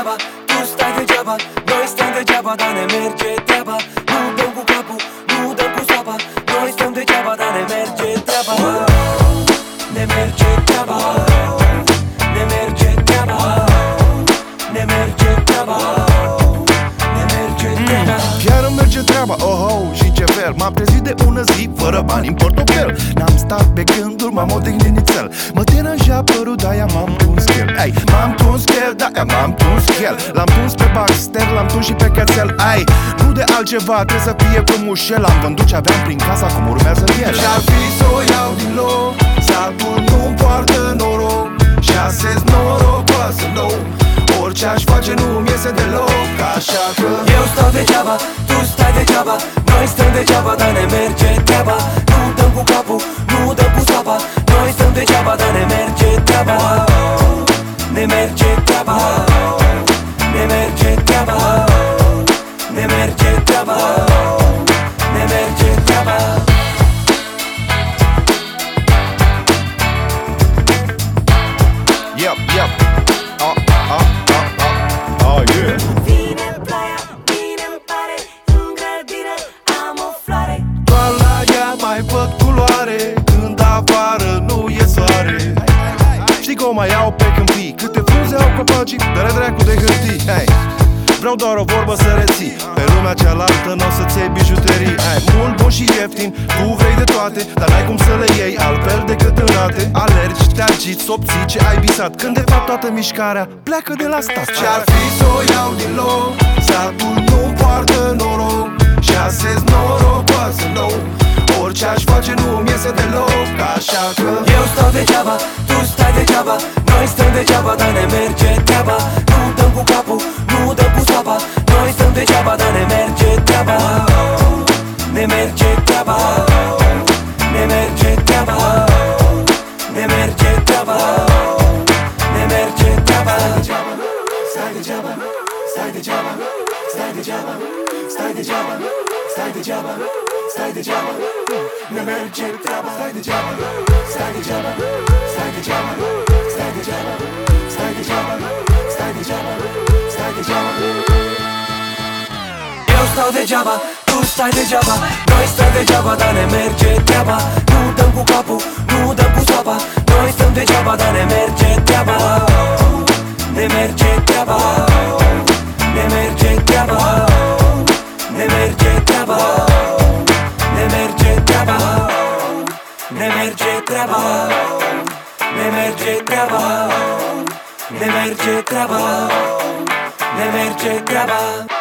degeaba, tu stai degeaba, noi stăm degeaba, dar ne merge treaba. Nu dăm cu capul, nu dăm cu soapa, noi stăm degeaba, dar ne merge treaba. Ne merge treaba, ne merge treaba, ne merge treaba, ne merge treaba. Chiar îmi merge treaba, oh, și ce fel. M-am trezit de ună zi fără bani în portofel. N-am stat pe gânduri, m-am odihnit nițel. Mă deranja părul, de-aia m-am tuns chel. Ai, m-am tuns chel, de-aia m-am tuns chel. L-am tuns pe Baxter, l-am tuns și pe cățel. Ai, nu de altceva, trebuie să fie cu mușel. Am vândut ce aveam prin casa, cum urmează el. Și-ar fi să o iau din loc, satul nu-mi poartă noroc. Și-asez norocoasă nou, orice aș face nu-mi iese deloc. Așa că eu stau degeaba, tu stai degeaba, noi stăm degeaba, dar ne merge treaba. Nu dăm cu capul, nu dăm cu soapa, noi stăm degeaba, dar ne merge treaba. Ne merge treaba, ne merge treaba, ne merge treaba, ne merge treaba. Yep, yep. Oh, yeah. Vine ploaia, vine-mi pare, în grădină am o floare. Doar la ea mai văd culoare, când afară nu e soare. Știi că o mai iau pe câmpii, câte frunze au copacii, dă-le dracu de hârtii. Hey, vreau doar o vorbă să reții, pe lumea cealaltă n-o să-ți iei bijuterii. Hey, mult bun și ieftin, tu vrei de toate, dar n-ai cum să le iei altfel decât în rate. Alergi, te agiți, să obții ce ai visat, când de fapt toată mișcarea pleacă de la stat. Și-ar fi să o iau din loc, satul nu poartă noroc. Și-asez norocoasă nou, orice aș face nu-mi iese deloc. Așa că eu stau degeaba, tu stai degeaba, noi stăm degeaba, dar ne merge treaba. Nu dăm cu capul, nu dăm cu soapa, noi stăm degeaba, dar ne merge treaba. Ne merge treaba, ne merge treaba, ne merge treaba, ne merge treaba. Stai degeaba, stai degeaba, stai degeaba, stai degeaba, stai degeaba, stai degeaba, ne merge treaba. Stai degeaba, stai degeaba, stai degeaba, stai degeaba, stai degeaba, stai degeaba, stai degeaba. Eu stau degeaba, tu stai degeaba, noi stăm degeaba, dar ne merge treaba. Nu dăm cu capul, nu dăm cu soapa, noi stăm degeaba, dar ne merge treaba. Ne merge treaba, ne merge treaba, ne merge treaba, ne merge treaba, ne merge treaba, ne merge treaba, ne merge treaba, ne merge treaba.